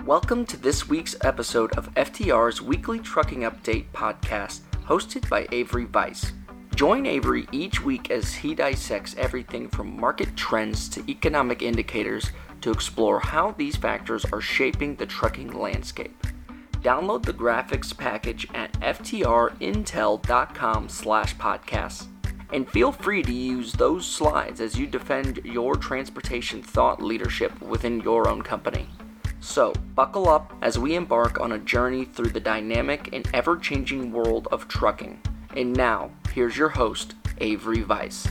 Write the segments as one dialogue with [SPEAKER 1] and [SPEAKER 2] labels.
[SPEAKER 1] Welcome to this week's episode of FTR's Weekly Trucking Update podcast, hosted by Avery Weiss. Join Avery each week as he dissects everything from market trends to economic indicators to explore how these factors are shaping the trucking landscape. Download the graphics package at ftrintel.com/podcasts. And feel free to use those slides as you defend your transportation thought leadership within your own company. So, buckle up as we embark on a journey through the dynamic and ever-changing world of trucking. And now, here's your host, Avery Weiss.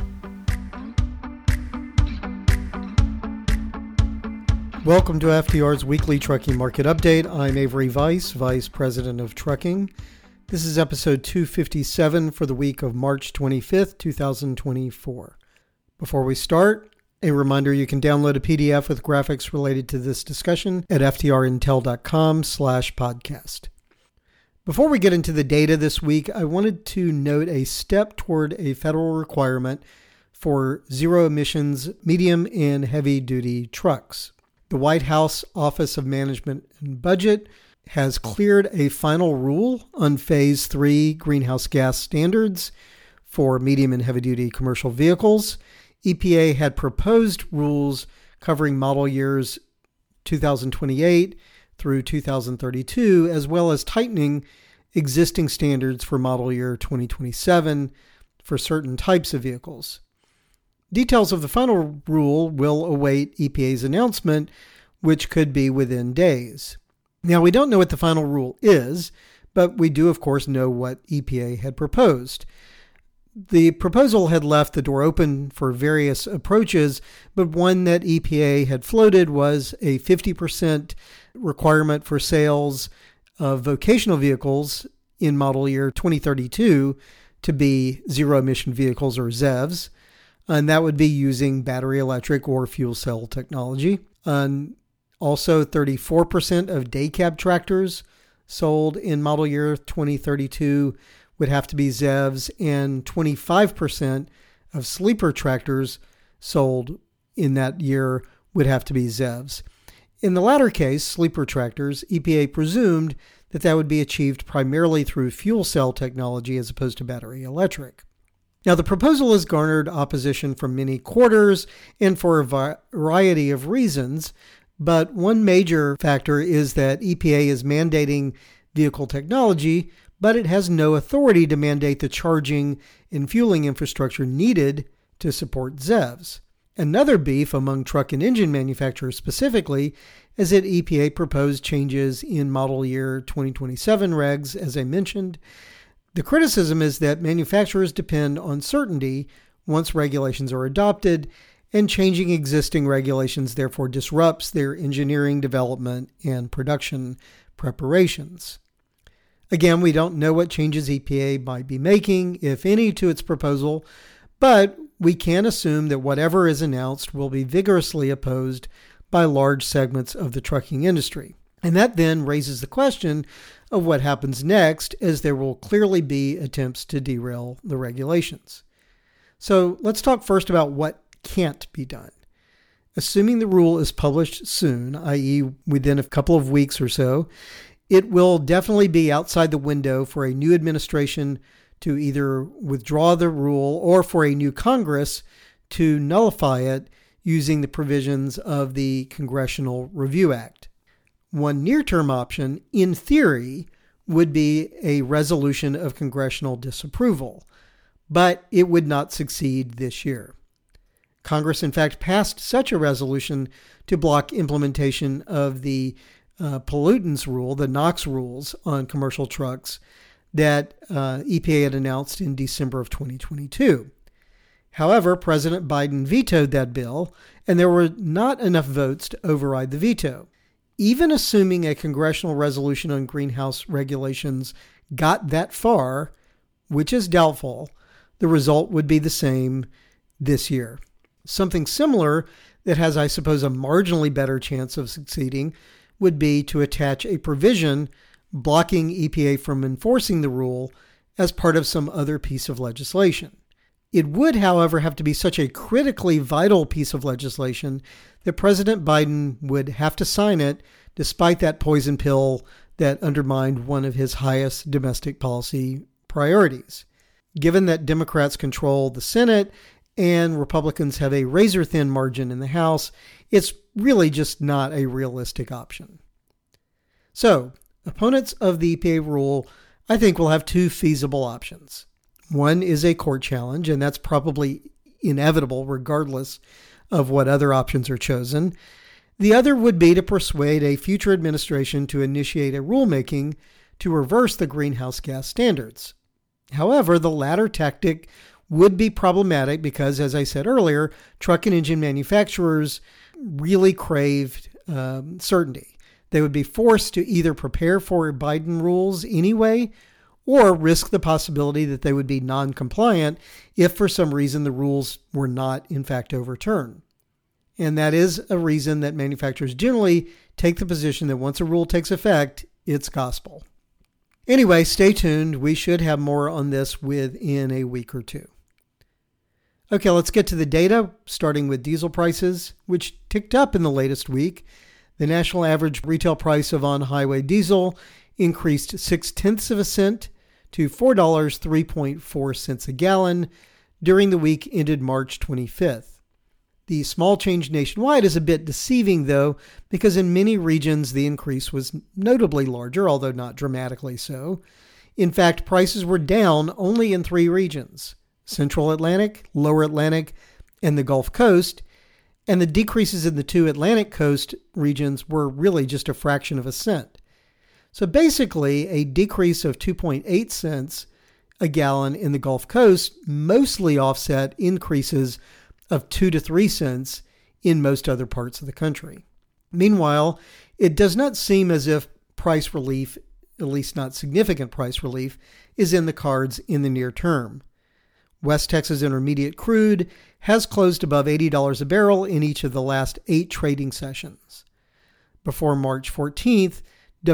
[SPEAKER 2] Welcome to FTR's Weekly Trucking Market Update. I'm Avery Weiss, Vice President of Trucking. This is episode 257 for the week of March 25th, 2024. Before we start, a reminder you can download a PDF with graphics related to this discussion at ftrintel.com/podcast. Before we get into the data this week, I wanted to note a step toward a federal requirement for zero emissions medium and heavy duty trucks. The White House Office of Management and Budget has cleared a final rule on Phase 3 greenhouse gas standards for medium and heavy-duty commercial vehicles. EPA had proposed rules covering model years 2028 through 2032, as well as tightening existing standards for model year 2027 for certain types of vehicles. Details of the final rule will await EPA's announcement, which could be within days. Now, we don't know what the final rule is, but we do, of course, know what EPA had proposed. The proposal had left the door open for various approaches, but one that EPA had floated was a 50% requirement for sales of vocational vehicles in model year 2032 to be zero-emission vehicles, or ZEVs, and that would be using battery electric or fuel cell technology. And also, 34% of day cab tractors sold in model year 2032 would have to be ZEVs, and 25% of sleeper tractors sold in that year would have to be ZEVs. In the latter case, sleeper tractors, EPA presumed that would be achieved primarily through fuel cell technology as opposed to battery electric. Now, the proposal has garnered opposition from many quarters and for a variety of reasons, but one major factor is that EPA is mandating vehicle technology, but it has no authority to mandate the charging and fueling infrastructure needed to support ZEVs. Another beef among truck and engine manufacturers specifically is that EPA proposed changes in model year 2027 regs, as I mentioned. The criticism is that manufacturers depend on certainty once regulations are adopted, and changing existing regulations therefore disrupts their engineering development and production preparations. Again, we don't know what changes EPA might be making, if any, to its proposal, but we can assume that whatever is announced will be vigorously opposed by large segments of the trucking industry. And that then raises the question of what happens next, as there will clearly be attempts to derail the regulations. So let's talk first about what can't be done. Assuming the rule is published soon, i.e. within a couple of weeks or so, it will definitely be outside the window for a new administration to either withdraw the rule or for a new Congress to nullify it using the provisions of the Congressional Review Act. One near-term option, in theory, would be a resolution of congressional disapproval, but it would not succeed this year. Congress, in fact, passed such a resolution to block implementation of the pollutants rule, the NOx rules on commercial trucks that EPA had announced in December of 2022. However, President Biden vetoed that bill, and there were not enough votes to override the veto. Even assuming a congressional resolution on greenhouse regulations got that far, which is doubtful, the result would be the same this year. Something similar that has, I suppose, a marginally better chance of succeeding would be to attach a provision blocking EPA from enforcing the rule as part of some other piece of legislation. It would, however, have to be such a critically vital piece of legislation that President Biden would have to sign it, despite that poison pill that undermined one of his highest domestic policy priorities. Given that Democrats control the Senate and Republicans have a razor-thin margin in the House, it's really just not a realistic option. So, opponents of the EPA rule, I think, will have two feasible options. One is a court challenge, and that's probably inevitable regardless of what other options are chosen. The other would be to persuade a future administration to initiate a rulemaking to reverse the greenhouse gas standards. However, the latter tactic would be problematic because, as I said earlier, truck and engine manufacturers really craved certainty. They would be forced to either prepare for Biden rules anyway, or risk the possibility that they would be non-compliant if for some reason the rules were not in fact overturned. And that is a reason that manufacturers generally take the position that once a rule takes effect, it's gospel. Anyway, stay tuned. We should have more on this within a week or two. Okay, let's get to the data, starting with diesel prices, which ticked up in the latest week. The national average retail price of on-highway diesel increased 0.6 cents to $4.03.4 a gallon during the week ended March 25th. The small change nationwide is a bit deceiving, though, because in many regions the increase was notably larger, although not dramatically so. In fact, prices were down only in 3 regions: Central Atlantic, Lower Atlantic, and the Gulf Coast, and the decreases in the 2 Atlantic Coast regions were really just a fraction of a cent. So basically, a decrease of 2.8 cents a gallon in the Gulf Coast mostly offset increases of 2 to 3 cents in most other parts of the country. Meanwhile, it does not seem as if price relief, at least not significant price relief, is in the cards in the near term. West Texas Intermediate crude has closed above $80 a barrel in each of the last 8 trading sessions. Before March 14th,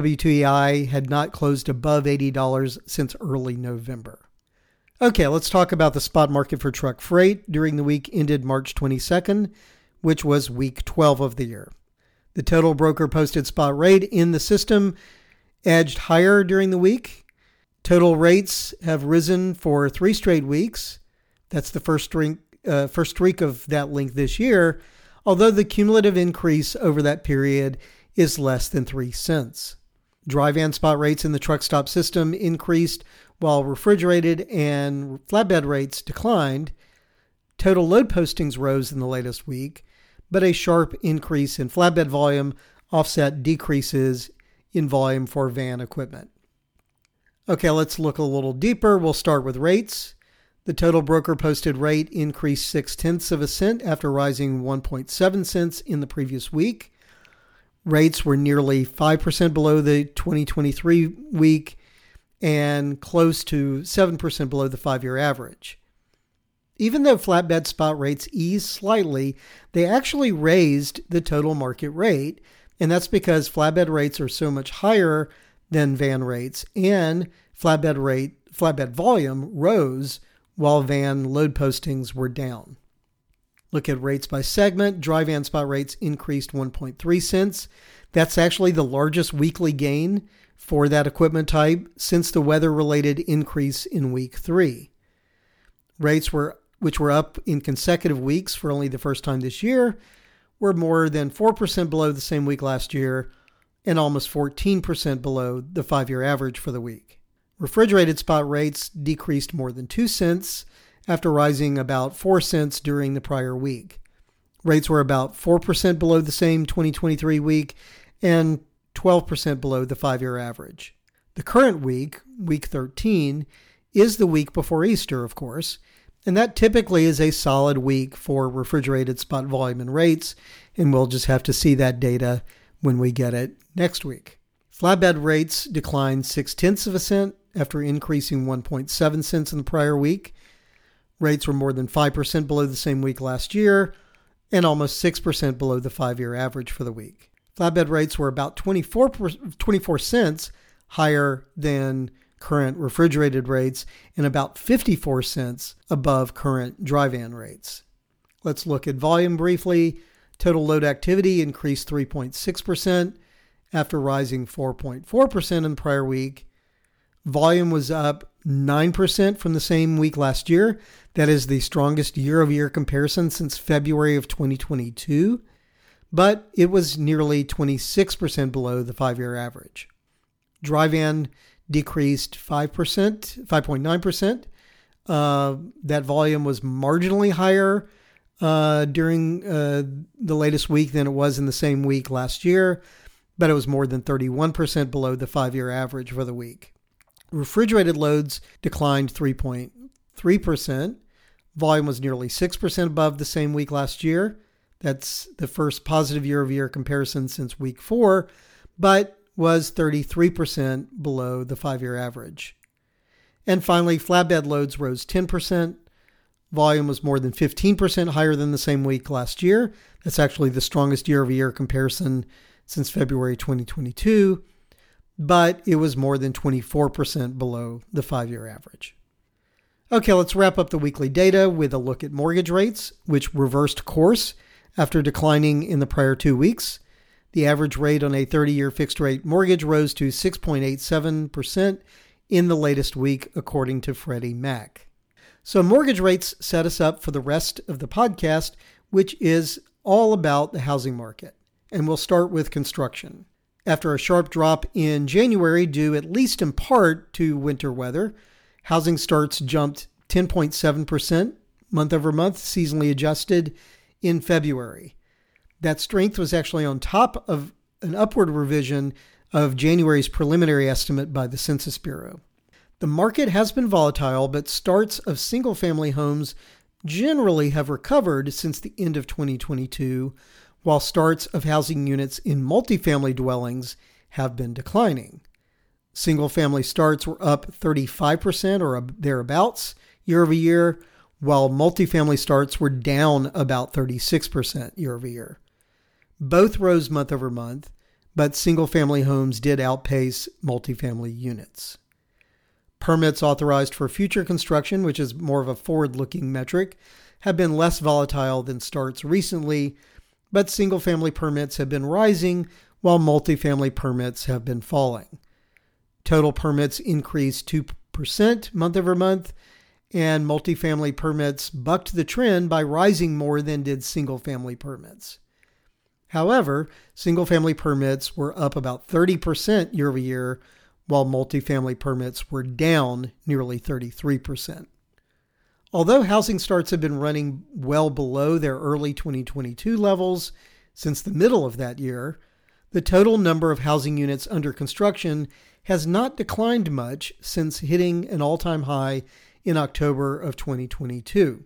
[SPEAKER 2] WTI had not closed above $80 since early November. Okay, let's talk about the spot market for truck freight during the week ended March 22nd, which was week 12 of the year. The total broker posted spot rate in the system edged higher during the week. Total rates have risen for 3 straight weeks. That's the first streak of that length this year, although the cumulative increase over that period is less than 3 cents. Dry van spot rates in the truck stop system increased while refrigerated and flatbed rates declined. Total load postings rose in the latest week, but a sharp increase in flatbed volume offset decreases in volume for van equipment. Okay, let's look a little deeper. We'll start with rates. The total broker posted rate increased 0.6 cents after rising 1.7 cents in the previous week. Rates were nearly 5% below the 2023 week and close to 7% below the 5-year average. Even though flatbed spot rates eased slightly, they actually raised the total market rate, and that's because flatbed rates are so much higher than van rates, and flatbed volume rose while van load postings were down. Look at rates by segment. Dry van spot rates increased 1.3 cents. That's actually the largest weekly gain for that equipment type since the weather-related increase in week 3. Rates which were up in consecutive weeks for only the first time this year, were more than 4% below the same week last year and almost 14% below the 5-year average for the week. Refrigerated spot rates decreased more than 2 cents after rising about 4 cents during the prior week. Rates were about 4% below the same 2023 week and 12% below the 5-year average. The current week, week 13, is the week before Easter, of course, and that typically is a solid week for refrigerated spot volume and rates, and we'll just have to see that data when we get it next week. Flatbed rates declined 0.6 cents after increasing 1.7 cents in the prior week. Rates were more than 5% below the same week last year and almost 6% below the 5-year average for the week. Flatbed rates were about 24 cents higher than current refrigerated rates and about 54 cents above current dry van rates. Let's look at volume briefly. Total load activity increased 3.6% after rising 4.4% in the prior week. Volume was up 9% from the same week last year. That is the strongest year-over-year comparison since February of 2022, but it was nearly 26% below the 5-year average. Dry van decreased 5.9%. That volume was marginally higher during the latest week than it was in the same week last year, but it was more than 31% below the 5-year average for the week. Refrigerated loads declined 3.3%. Volume was nearly 6% above the same week last year. That's the first positive year-over-year comparison since week 4, but was 33% below the 5-year average. And finally, flatbed loads rose 10%. Volume was more than 15% higher than the same week last year. That's actually the strongest year-over-year comparison since February 2022, but it was more than 24% below the 5-year average. Okay, let's wrap up the weekly data with a look at mortgage rates, which reversed course after declining in the prior 2 weeks. The average rate on a 30-year fixed-rate mortgage rose to 6.87% in the latest week, according to Freddie Mac. So mortgage rates set us up for the rest of the podcast, which is all about the housing market. And we'll start with construction. After a sharp drop in January, due at least in part to winter weather, housing starts jumped 10.7% month over month, seasonally adjusted, in February. That strength was actually on top of an upward revision of January's preliminary estimate by the Census Bureau. The market has been volatile, but starts of single-family homes generally have recovered since the end of 2022, while starts of housing units in multifamily dwellings have been declining. Single-family starts were up 35% or thereabouts year over year, while multifamily starts were down about 36% year over year. Both rose month over month, but single-family homes did outpace multifamily units. Permits authorized for future construction, which is more of a forward-looking metric, have been less volatile than starts recently, but single-family permits have been rising while multifamily permits have been falling. Total permits increased 2% month over month, and multifamily permits bucked the trend by rising more than did single-family permits. However, single-family permits were up about 30% year over year, while multifamily permits were down nearly 33%. Although housing starts have been running well below their early 2022 levels since the middle of that year, the total number of housing units under construction has not declined much since hitting an all-time high in October of 2022.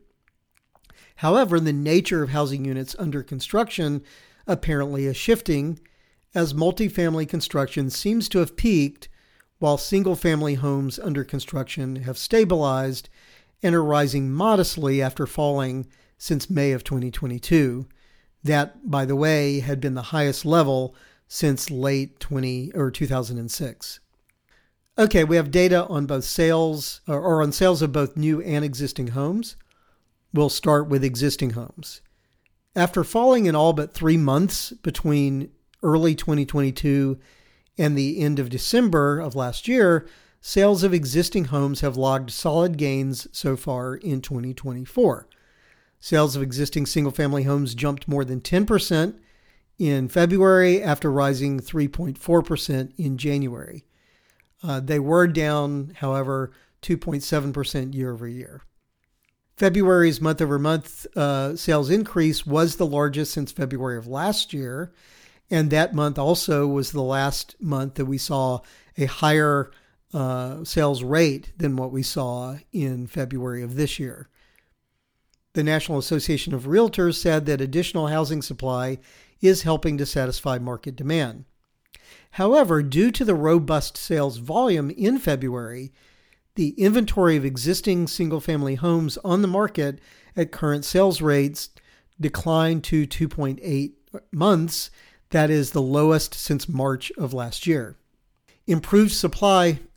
[SPEAKER 2] However, the nature of housing units under construction apparently is shifting, as multifamily construction seems to have peaked, while single-family homes under construction have stabilized and are rising modestly after falling since May of 2022. That, by the way, had been the highest level since late 2006. Okay, we have data on both sales, or on sales of both new and existing homes. We'll start with existing homes. After falling in all but 3 months between early 2022 and the end of December of last year, sales of existing homes have logged solid gains so far in 2024. Sales of existing single-family homes jumped more than 10% in February after rising 3.4% in January. They were down, however, 2.7% year over year. February's month-over-month sales increase was the largest since February of last year, and that month also was the last month that we saw a higher sales rate than what we saw in February of this year. The National Association of Realtors said that additional housing supply is helping to satisfy market demand. However, due to the robust sales volume in February, the inventory of existing single-family homes on the market at current sales rates declined to 2.8 months. That is the lowest since March of last year. Improved supply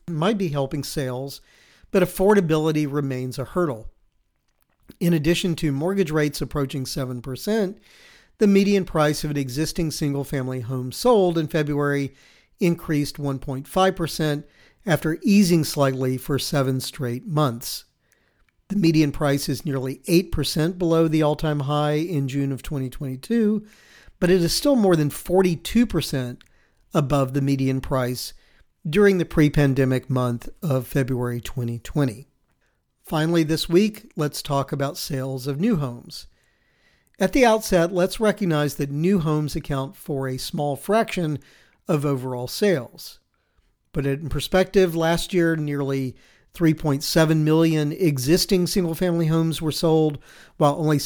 [SPEAKER 2] might be helping sales, but affordability remains a hurdle. In addition to mortgage rates approaching 7%, the median price of an existing single-family home sold in February increased 1.5% after easing slightly for 7 straight months. The median price is nearly 8% below the all-time high in June of 2022, but it is still more than 42% above the median price during the pre-pandemic month of February 2020. Finally, this week, let's talk about sales of new homes. At the outset, let's recognize that new homes account for a small fraction of overall sales. Put it in perspective, last year, nearly 3.7 million existing single-family homes were sold, while only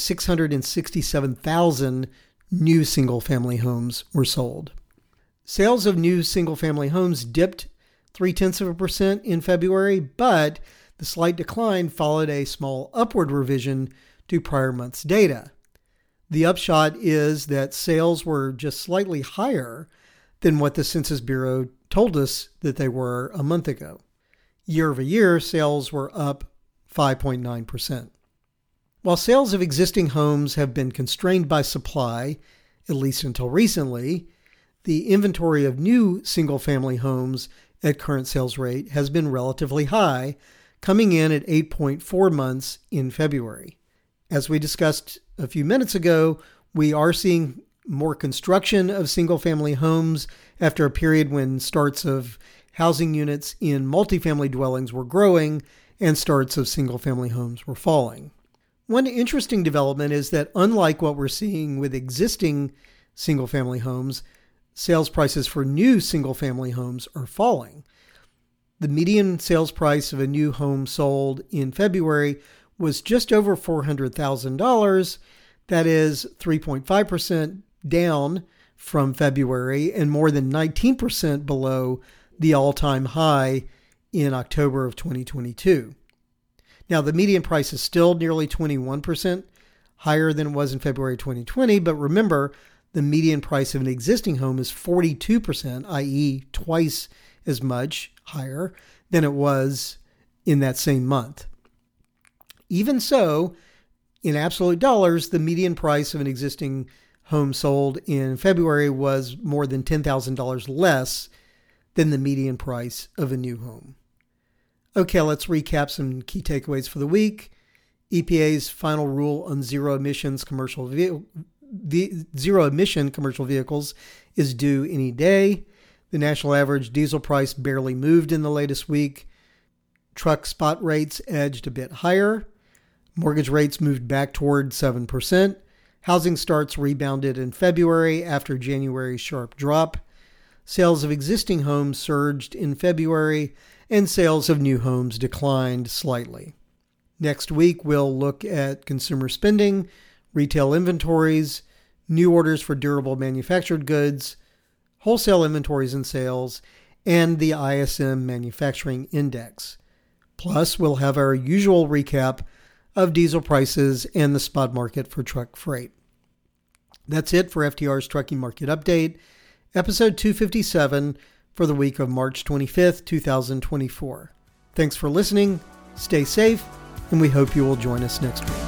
[SPEAKER 2] 667,000 new single-family homes were sold. Sales of new single-family homes dipped 0.3% in February, but the slight decline followed a small upward revision to prior month's data. The upshot is that sales were just slightly higher than what the Census Bureau told us that they were a month ago. Year over year, sales were up 5.9%. While sales of existing homes have been constrained by supply, at least until recently, the inventory of new single-family homes at current sales rate has been relatively high, coming in at 8.4 months in February. As we discussed a few minutes ago, we are seeing more construction of single-family homes after a period when starts of housing units in multifamily dwellings were growing and starts of single-family homes were falling. One interesting development is that unlike what we're seeing with existing single-family homes, sales prices for new single-family homes are falling. The median sales price of a new home sold in February was just over $400,000. That is 3.5% down from February and more than 19% below the all-time high in October of 2022. Now, the median price is still nearly 21% higher than it was in February 2020, but remember, the median price of an existing home is 42%, i.e. twice as much higher than it was in that same month. Even so, in absolute dollars, the median price of an existing home sold in February was more than $10,000 less than the median price of a new home. Okay, let's recap some key takeaways for the week. EPA's final rule on zero-emission commercial vehicles is due any day. The national average diesel price barely moved in the latest week. Truck spot rates edged a bit higher. Mortgage rates moved back toward 7%. Housing starts rebounded in February after January's sharp drop. Sales of existing homes surged in February, and sales of new homes declined slightly. Next week, we'll look at consumer spending, retail inventories, new orders for durable manufactured goods, wholesale inventories and sales, and the ISM Manufacturing Index. Plus, we'll have our usual recap of diesel prices and the spot market for truck freight. That's it for FTR's Trucking Market Update, episode 257 for the week of March 25th, 2024. Thanks for listening, stay safe, and we hope you will join us next week.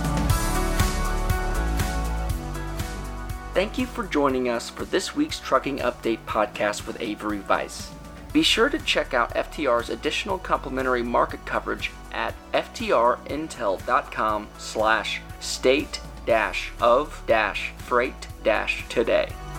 [SPEAKER 1] Thank you for joining us for this week's Trucking Update podcast with Avery Weiss. Be sure to check out FTR's additional complimentary market coverage at ftrintel.com/state-of-freight-today.